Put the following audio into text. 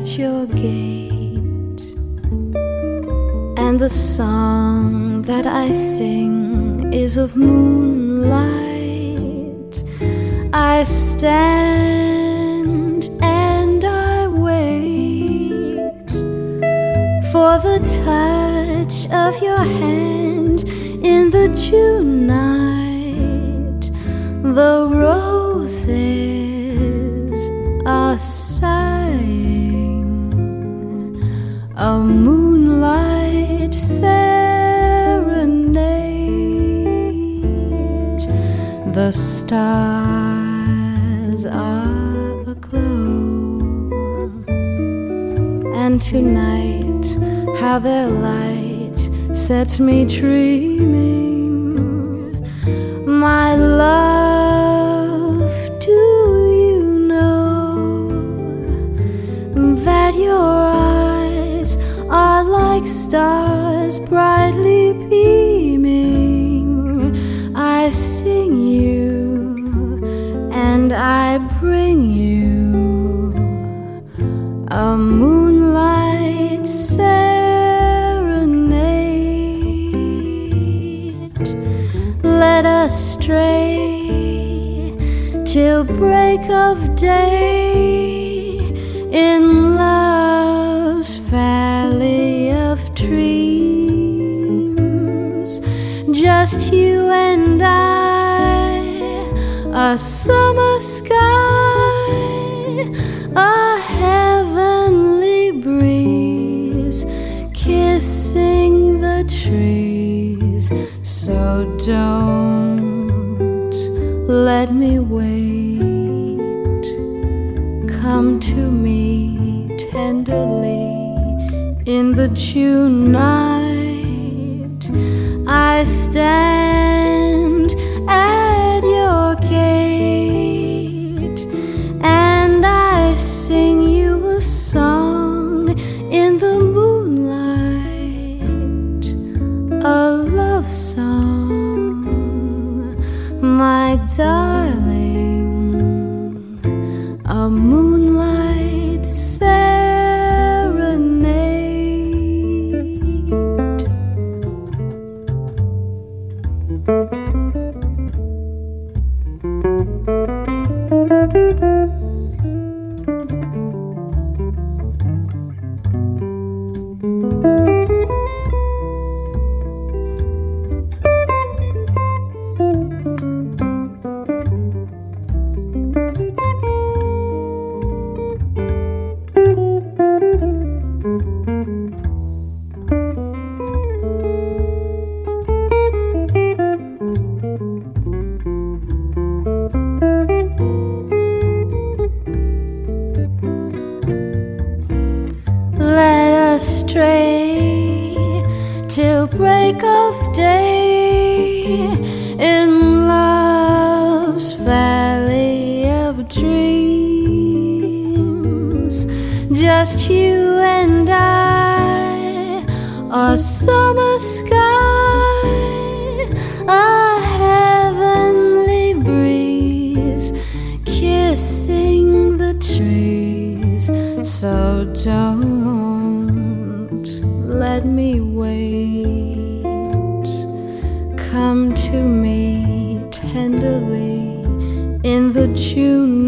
your gate, and the song that I sing is of moonlight. I stand and I wait for the touch of your hand in the June night. The roses are sighing a moonlight serenade. The stars are aglow, and tonight how their light sets me dreaming. My love, do you know that your eyes are like stars brightly beaming? I sing you and I bring you a moonlight serenade. Let us stray till break of day in love's valley of dreams. Just you and I, a summer sky, a heavenly breeze kissing the trees. So don't let me wait. Come to me tenderly in the June night. I stand at your gate, and I sing you a song in the moonlight, a love song, my darling, a moonlight serenade. Let us stray till break of day in love's valley of dreams. Just you and I, a summer sky, a heavenly breeze kissing the trees. So don't let me wait. Come to me tenderly in the June